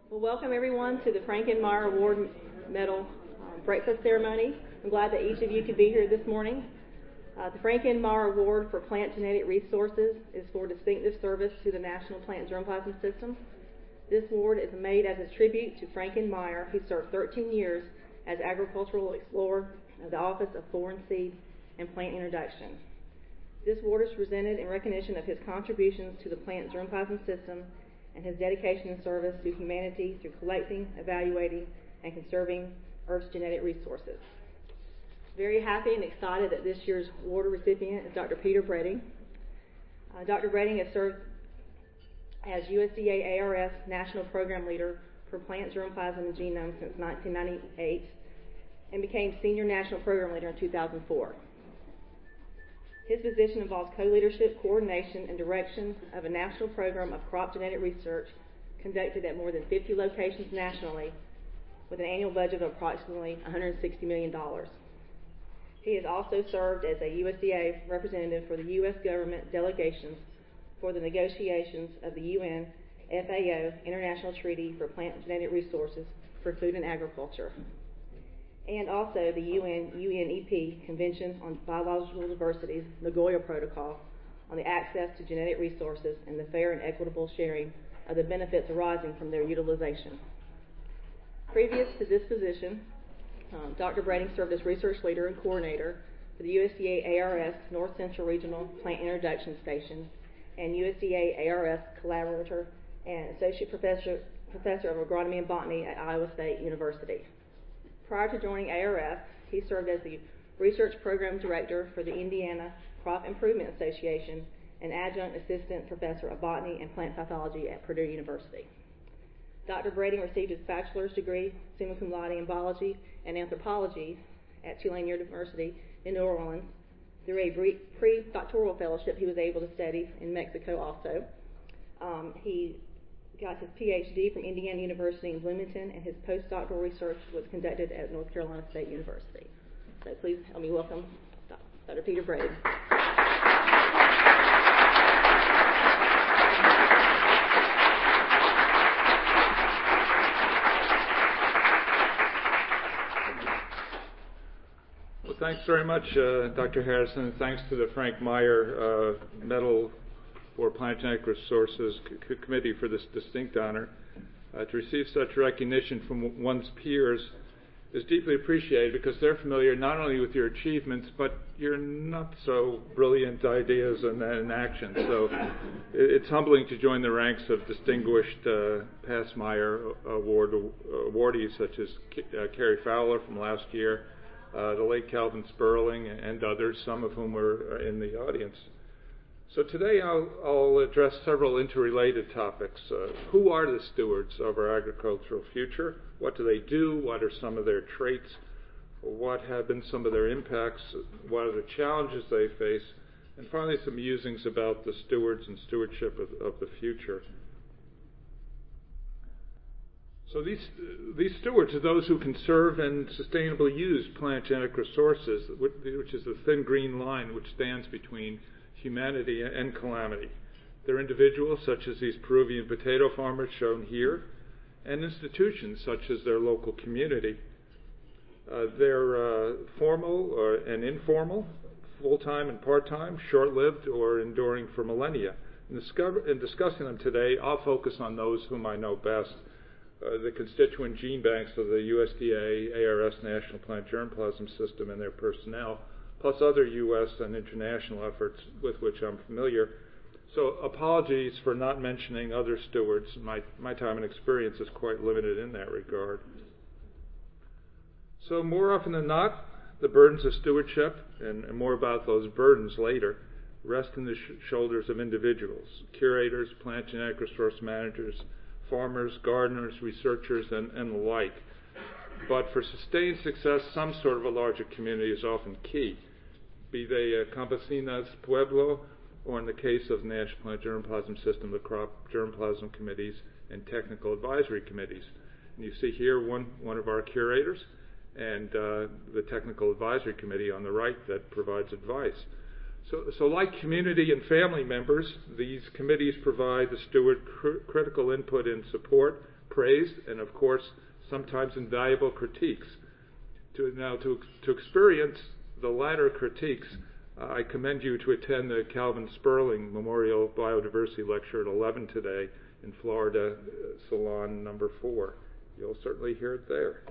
Well, welcome everyone to the Frankenmeyer Award Medal breakfast ceremony. I'm glad that each of you could be here this morning. The Frankenmeyer Award for Plant Genetic Resources is for distinctive service to the National Plant Germplasm System. This award is made as a tribute to Frankenmeyer, who served 13 years as agricultural explorer of the Office of Foreign Seed and Plant Introduction. This award is presented in recognition of his contributions to the plant germplasm system and his dedication and service to humanity through collecting, evaluating, and conserving Earth's genetic resources. Very happy and excited that this year's award recipient is Dr. Peter Breding. Dr. Breding has served as USDA ARS National Program Leader for Plant Germplasm and Genome since 1998 and became Senior National Program Leader in 2004. His position involves co-leadership, coordination, and direction of a national program of crop genetic research conducted at more than 50 locations nationally with an annual budget of approximately $160 million. He has also served as a USDA representative for the U.S. government delegations for the negotiations of the UN FAO International Treaty for Plant Genetic Resources for Food and Agriculture, and also the UNEP Convention on Biological Diversity's Nagoya Protocol on the access to genetic resources and the fair and equitable sharing of the benefits arising from their utilization. Previous to this position, Dr. Breding served as research leader and coordinator for the USDA ARS North Central Regional Plant Introduction Station and USDA ARS collaborator and associate professor of agronomy and botany at Iowa State University. Prior to joining ARS, he served as the research program director for the Indiana Crop Improvement Association and adjunct assistant professor of botany and plant pathology at Purdue University. Dr. Breding received his bachelor's degree, summa cum laude, in biology and anthropology at Tulane University in New Orleans. Through a pre-doctoral fellowship, he was able to study in Mexico also. He got his PhD from Indiana University in Bloomington, and his postdoctoral research was conducted at North Carolina State University. So please help me welcome Dr. Peter Breding. Well, thanks very much, Dr. Harrison, and thanks to the Frankenmeyer Medal for Plant Genetic Resources Committee for this distinct honor. To receive such recognition from one's peers is deeply appreciated because they're familiar not only with your achievements, but your not so brilliant ideas and actions. So it's humbling to join the ranks of distinguished past Meyer Award awardees such as Carrie Fowler from last year, the late Calvin Sperling, and others, some of whom were in the audience. So today I'll address several interrelated topics. Who are the stewards of our agricultural future? What do they do? What are some of their traits? What have been some of their impacts? What are the challenges they face? And finally, some musings about the stewards and stewardship of the future. So these stewards are those who conserve and sustainably use plant genetic resources, which is the thin green line which stands between humanity and calamity. They're individuals such as these Peruvian potato farmers shown here, and institutions such as their local community. They're formal and informal, full-time and part-time, short-lived or enduring for millennia. In discussing them today, I'll focus on those whom I know best, the constituent gene banks of the USDA ARS National Plant Germplasm System and their personnel, plus other U.S. and international efforts with which I'm familiar. So apologies for not mentioning other stewards. My time and experience is quite limited in that regard. So more often than not, the burdens of stewardship, and more about those burdens later, rest in the shoulders of individuals, curators, plant genetic resource managers, farmers, gardeners, researchers, and the like. But for sustained success, some sort of a larger community is often key, be they campesinas, pueblo, or in the case of the National Plant Germplasm System, the crop germplasm committees and technical advisory committees. And you see here one of our curators and the technical advisory committee on the right that provides advice. So like community and family members, these committees provide the steward critical input and support praise, and of course, sometimes invaluable critiques. To experience the latter critiques, I commend you to attend the Calvin Sperling Memorial Biodiversity Lecture at 11 today in Florida, Salon number 4. You'll certainly hear it there.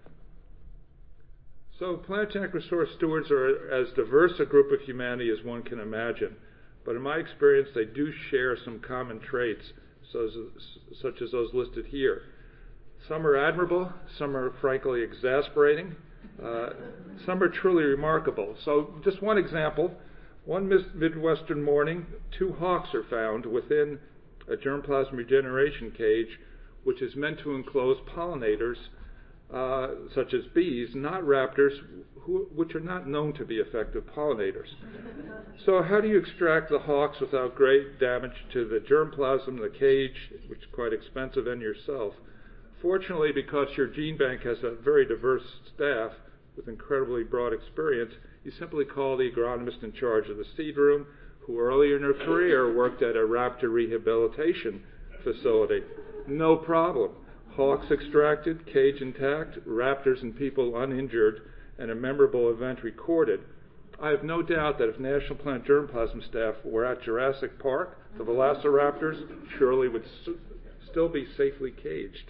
So Planetary Resource Stewards are as diverse a group of humanity as one can imagine, but in my experience they do share some common traits, such as those listed here. Some are admirable, some are frankly exasperating, some are truly remarkable. So just one example, one Midwestern morning, 2 hawks are found within a germplasm regeneration cage, which is meant to enclose pollinators, such as bees, not raptors, which are not known to be effective pollinators. So how do you extract the hawks without great damage to the germplasm, the cage, which is quite expensive, and yourself? Fortunately, because your gene bank has a very diverse staff with incredibly broad experience, you simply call the agronomist in charge of the seed room, who earlier in her career worked at a raptor rehabilitation facility. No problem. Hawks extracted, cage intact, raptors and people uninjured, and a memorable event recorded. I have no doubt that if National Plant Germplasm staff were at Jurassic Park, the velociraptors surely would still be safely caged.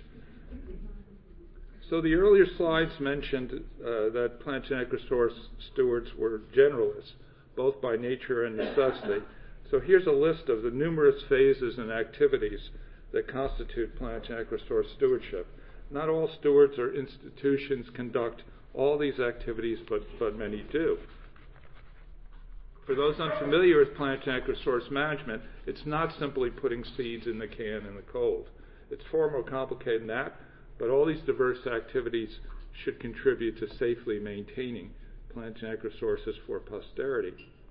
So the earlier slides mentioned that plant genetic resource stewards were generalists, both by nature and necessity. So here's a list of the numerous phases and activities that constitute plant genetic resource stewardship. Not all stewards or institutions conduct all these activities, but many do. For those unfamiliar with plant genetic resource management, it's not simply putting seeds in the can in the cold. It's far more complicated than that, but all these diverse activities should contribute to safely maintaining plant genetic resources for posterity.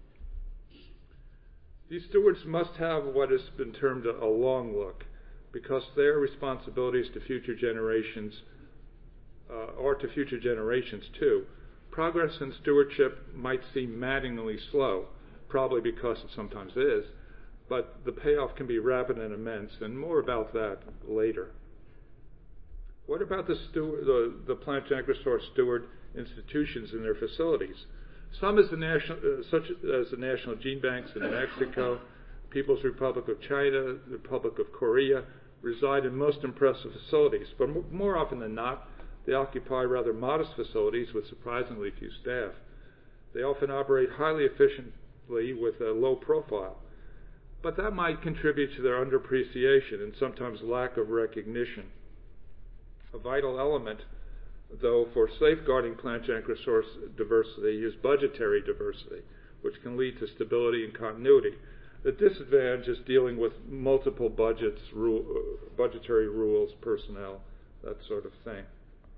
These stewards must have what has been termed a long look, because their responsibilities to future generations are to future generations too. Progress in stewardship might seem maddeningly slow, probably because it sometimes is, but the payoff can be rapid and immense, and more about that later. What about the plant genetic resource steward institutions in their facilities? Some, such as the National Gene Banks in Mexico, People's Republic of China, the Republic of Korea, reside in most impressive facilities, but more often than not, they occupy rather modest facilities with surprisingly few staff. They often operate highly efficiently with a low profile, but that might contribute to their underappreciation and sometimes lack of recognition. A vital element, though, for safeguarding plant genetic resource diversity is budgetary diversity, which can lead to stability and continuity. The disadvantage is dealing with multiple budgets, budgetary rules, personnel, that sort of thing.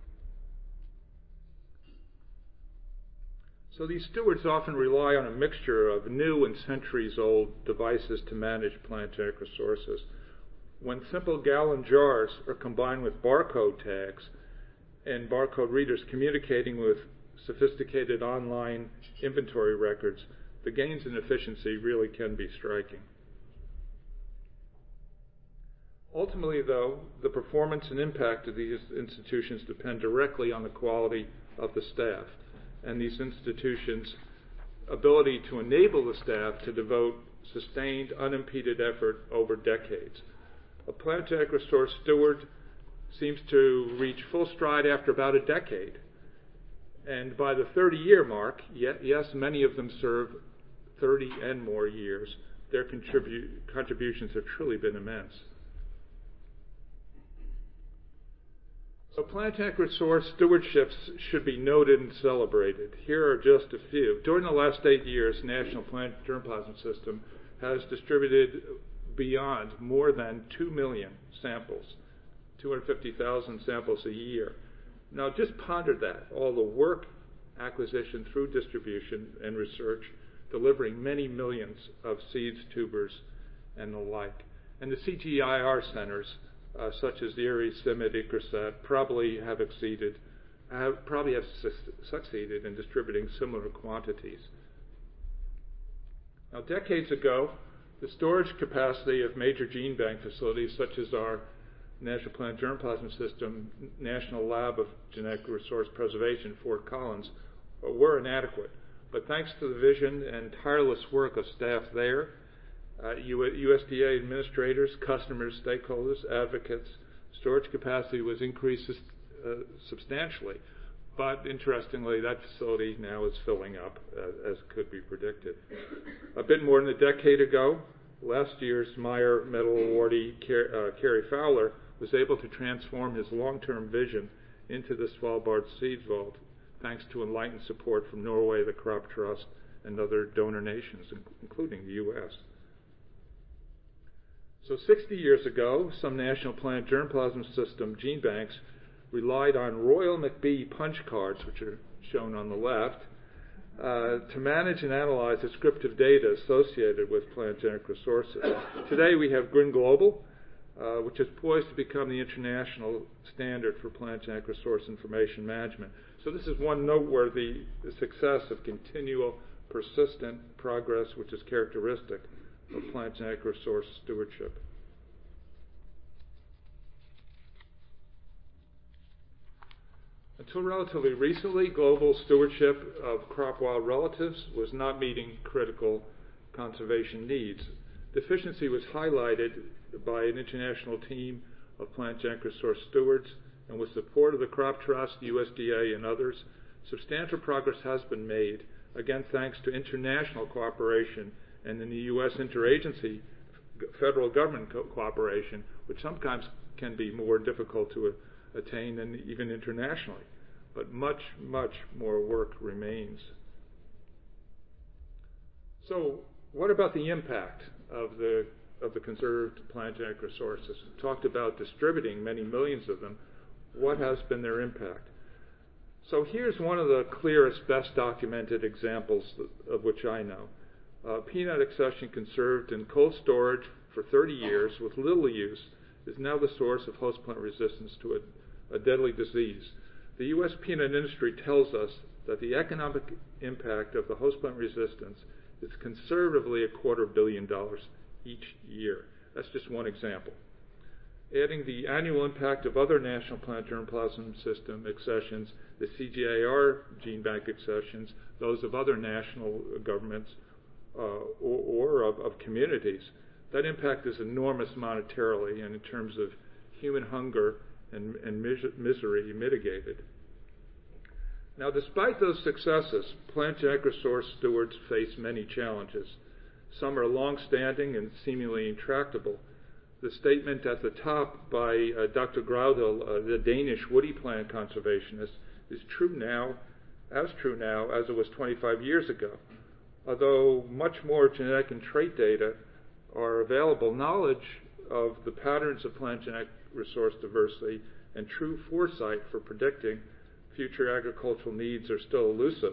So these stewards often rely on a mixture of new and centuries-old devices to manage plant genetic resources. When simple gallon jars are combined with barcode tags and barcode readers communicating with sophisticated online inventory records, the gains in efficiency really can be striking. Ultimately, though, the performance and impact of these institutions depend directly on the quality of the staff and these institutions' ability to enable the staff to devote sustained, unimpeded effort over decades. A plant genetic resource steward seems to reach full stride after about a decade. And by the 30-year mark, yes, many of them serve 30 and more years, their contributions have truly been immense. So plant genetic resource stewardships should be noted and celebrated. Here are just a few. During the last 8 years, National Plant Germplasm System has distributed beyond more than 2 million samples, 250,000 samples a year. Now just ponder that, all the work, acquisition through distribution and research, delivering many millions of seeds, tubers, and the like. And the CGIAR centers, such as the Erie, CIMMYT, ICRASAT, probably have succeeded in distributing similar quantities. Now, decades ago, the storage capacity of major gene bank facilities, such as our National Plant Germplasm System, National Lab of Genetic Resource Preservation, Fort Collins, were inadequate. But thanks to the vision and tireless work of staff there, USDA administrators, customers, stakeholders, advocates, storage capacity was increased substantially. But interestingly, that facility now is filling up, as could be predicted. A bit more than a decade ago, last year's Meyer Medal awardee, Kerry Fowler, was able to transform his long-term vision into the Svalbard Seeds Vault, thanks to enlightened support from Norway, the Crop Trust, and other donor nations, including the U.S. So 60 years ago, some National Plant Germplasm System gene banks relied on Royal McBee punch cards, which are shown on the left, to manage and analyze descriptive data associated with plant genetic resources. Today we have GRIN Global, which is poised to become the international standard for plant genetic resource information management. So this is one noteworthy success of continual, persistent progress, which is characteristic of plant genetic resource stewardship. Until relatively recently, global stewardship of crop wild relatives was not meeting critical conservation needs. Deficiency was highlighted by an international team of plant genetic resource stewards, and with support of the Crop Trust, USDA, and others, substantial progress has been made, again thanks to international cooperation and in the U.S. interagency federal government cooperation, which sometimes can be more difficult to attain than even internationally. But much, much more work remains. So what about the impact of the conserved plant genetic resources? We talked about distributing many millions of them. What has been their impact? So here's one of the clearest, best documented examples of which I know. Peanut accession conserved in cold storage for 30 years with little use is now the source of host plant resistance to a deadly disease. The U.S. peanut industry tells us that the economic impact of the host plant resistance is conservatively $250 million each year. That's just one example. Adding the annual impact of other National Plant Germplasm System accessions, the CGIAR gene bank accessions, those of other national governments or of communities, that impact is enormous monetarily and in terms of human hunger and misery mitigated. Now, despite those successes, plant genetic resource stewards face many challenges. Some are long-standing and seemingly intractable. The statement at the top by Dr. Graudel, the Danish woody plant conservationist, is true now as it was 25 years ago. Although much more genetic and trait data are available, knowledge of the patterns of plant genetic resource diversity and true foresight for predicting future agricultural needs are still elusive.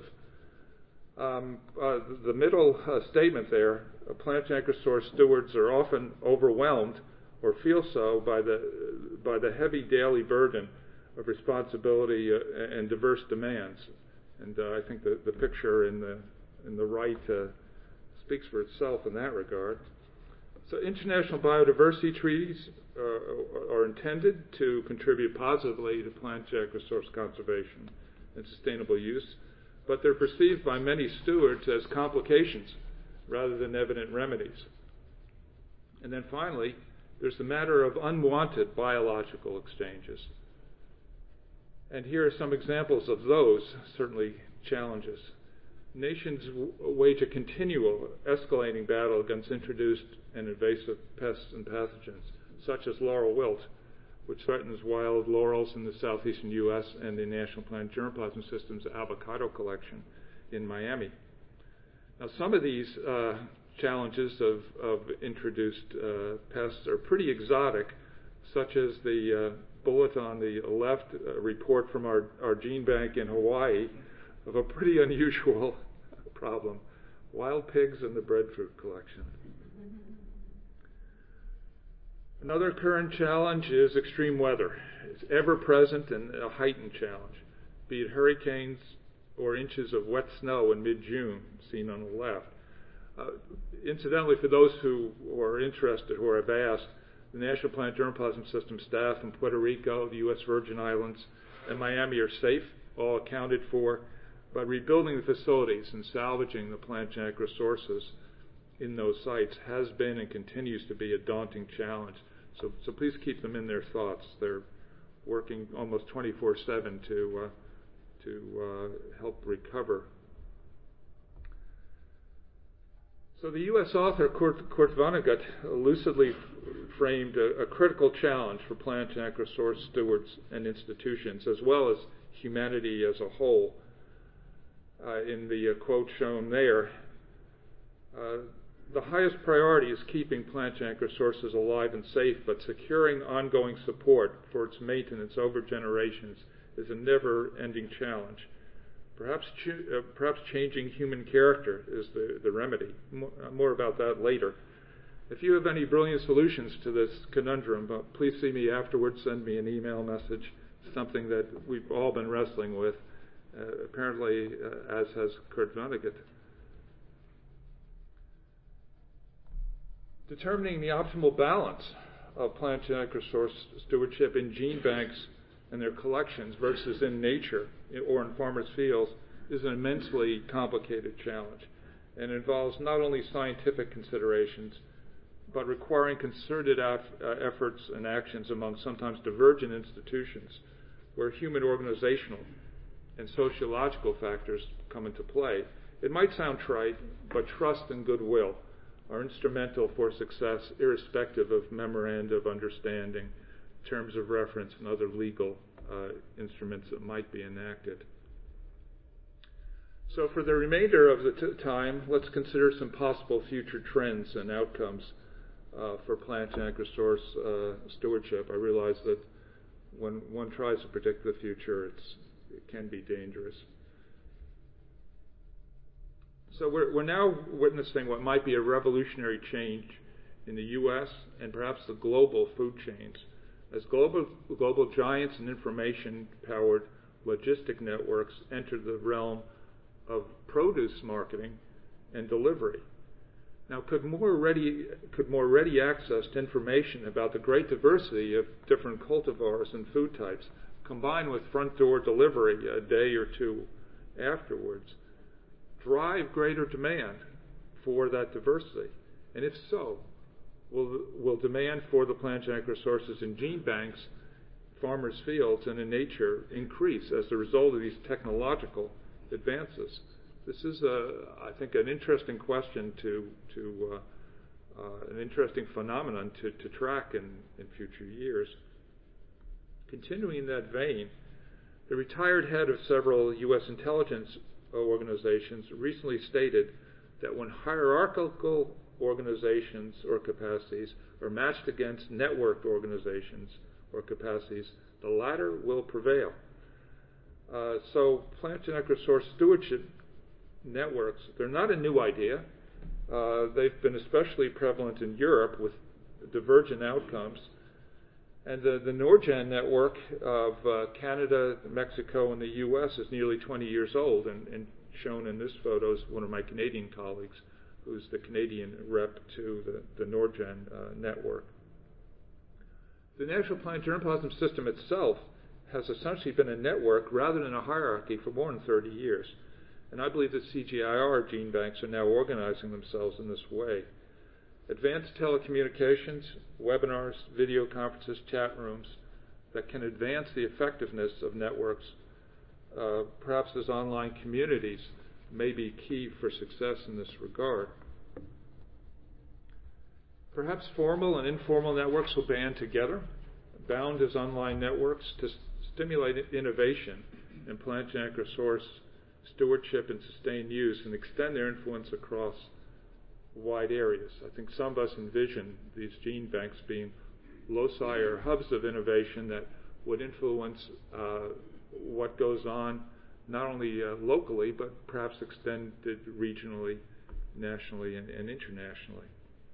The middle statement there, plant genetic resource stewards are often overwhelmed or feel so by the heavy daily burden of responsibility and diverse demands. And I think the picture in the right speaks for itself in that regard. So international biodiversity treaties are intended to contribute positively to plant genetic resource conservation and sustainable use, but they're perceived by many stewards as complications rather than evident remedies. And then finally, there's the matter of unwanted biological exchanges. And here are some examples of those, certainly challenges. Nations wage a continual, escalating battle against introduced and invasive pests and pathogens, such as laurel wilt, which threatens wild laurels in the southeastern U.S. and the National Plant Germplasm System's avocado collection in Miami. Now, some of these challenges of introduced pests are pretty exotic, such as the bullet on the left, report from our gene bank in Hawaii of a pretty unusual problem: wild pigs in the breadfruit collection. Another current challenge is extreme weather. It's ever present and a heightened challenge, be it hurricanes or inches of wet snow in mid-June, seen on the left. Incidentally, for those who are interested or have asked, The National Plant Germplasm System staff in Puerto Rico, the U.S. Virgin Islands, and Miami are safe, all accounted for. But rebuilding the facilities and salvaging the plant genetic resources in those sites has been and continues to be a daunting challenge. So please keep them in their thoughts. They're working almost 24/7 to help recover. So the U.S. author Kurt Vonnegut lucidly framed a critical challenge for plant genetic resource stewards and institutions, as well as humanity as a whole. In the quote shown there, the highest priority is keeping plant genetic resources alive and safe, but securing ongoing support for its maintenance over generations is a never-ending challenge. Perhaps changing human character is the remedy. More about that later. If you have any brilliant solutions to this conundrum, please see me afterwards. Send me an email message. Something that we've all been wrestling with, apparently, as has Kurt Vonnegut. Determining the optimal balance of plant genetic resource stewardship in gene banks and their collections versus in nature or in farmers' fields is an immensely complicated challenge, and involves not only scientific considerations, but requiring concerted efforts and actions among sometimes divergent institutions, where human organizational and sociological factors come into play. It might sound trite, but trust and goodwill are instrumental for success, irrespective of memoranda of understanding, terms of reference, and other legal instruments that might be enacted. So for the remainder of the time, let's consider some possible future trends and outcomes for plant genetic resource stewardship. I realize that when one tries to predict the future, it can be dangerous. So we're now witnessing what might be a revolutionary change in the U.S. and perhaps the global food chains, as global giants and information-powered logistic networks enter the realm of produce marketing and delivery. Now, could more ready accessed information about the great diversity of different cultivars and food types, combined with front door delivery a day or two afterwards, drive greater demand for that diversity? And if so, will demand for the plant genetic resources in gene banks, farmers' fields, and in nature increase as a result of these technological advances? This is, I think, an interesting question an interesting phenomenon to track in future years. Continuing in that vein, the retired head of several U.S. intelligence organizations recently stated that when hierarchical organizations or capacities are matched against networked organizations or capacities, the latter will prevail. So plant genetic resource stewardship networks, they're not a new idea. They've been especially prevalent in Europe with divergent outcomes. And the NORGEN network of Canada, Mexico, and the U.S. is nearly 20 years old, and shown in this photo is one of my Canadian colleagues, who's the Canadian rep to the NORGEN network. The National Plant Germplasm System itself has essentially been a network rather than a hierarchy for more than 30 years. And I believe that CGIAR gene banks are now organizing themselves in this way. Advanced telecommunications, webinars, video conferences, chat rooms that can advance the effectiveness of networks, perhaps as online communities, may be key for success in this regard. Perhaps formal and informal networks will band together, bound as online networks, to stimulate innovation in plant genetic resource stewardship and sustained use, and extend their influence across wide areas. I think some of us envision these gene banks being loci or hubs of innovation that would influence what goes on not only locally, but perhaps extended regionally, nationally, and internationally.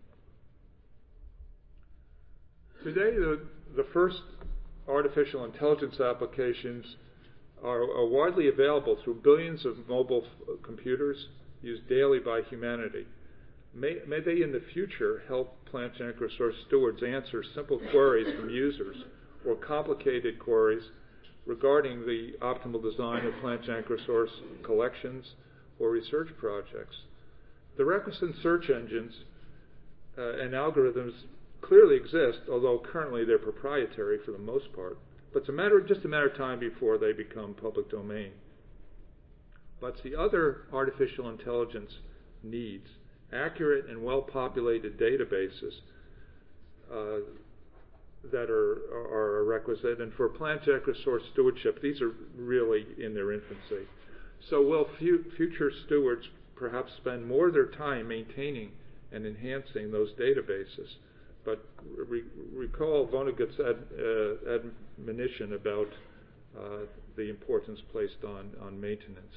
Today, the first artificial intelligence applications are widely available through billions of mobile computers used daily by humanity. May they in the future help plant genetic resource stewards answer simple queries from users or complicated queries regarding the optimal design of plant genetic resource collections or research projects. The requisite search engines and algorithms clearly exist, although currently they're proprietary for the most part. But it's just a matter of time before they become public domain. But the other artificial intelligence needs accurate and well-populated databases that are a requisite. And for plant genetic resource stewardship, these are really in their infancy. So will future stewards perhaps spend more of their time maintaining and enhancing those databases? But recall Vonnegut's admonition about the importance placed on maintenance.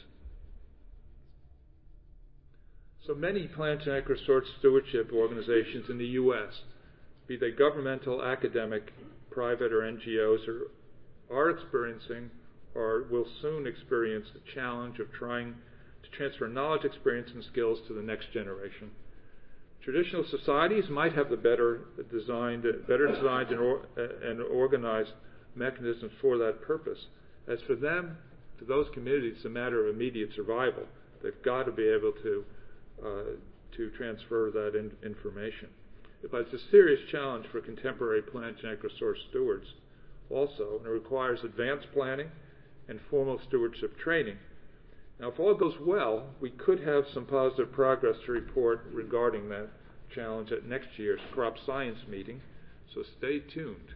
So many plant genetic resource stewardship organizations in the U.S., be they governmental, academic, private, or NGOs, are experiencing or will soon experience the challenge of trying to transfer knowledge, experience, and skills to the next generation. Traditional societies might have the better designed and organized mechanisms for that purpose. As for them, to those communities, it's a matter of immediate survival. They've got to be able to transfer that information. But it's a serious challenge for contemporary plant genetic resource stewards also, and it requires advanced planning and formal stewardship training. Now, if all goes well, we could have some positive progress to report regarding that challenge at next year's crop science meeting, so stay tuned.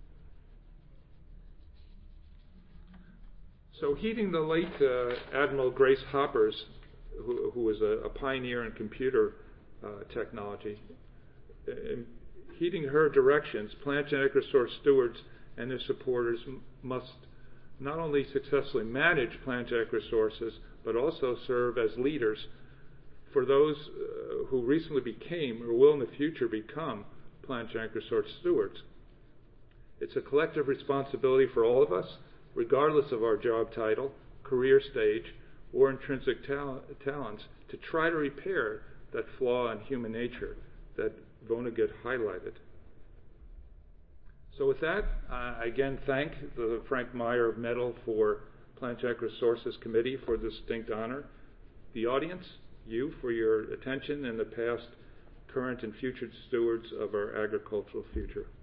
So heeding the late Admiral Grace Hoppers, who was a pioneer in computer technology, heeding her directions, plant genetic resource stewards and their supporters must not only successfully manage plant genetic resources, but also serve as leaders for those who recently became or will in the future become plant genetic resource stewards. It's a collective responsibility for all of us, regardless of our job title, career stage, or intrinsic talents, to try to repair that flaw in human nature that Vonnegut highlighted. So with that, I again thank the Frank Meyer Medal for Plant Genetic Resources Committee for this distinct honor, the audience, you for your attention, and the past, current, and future stewards of our agricultural future.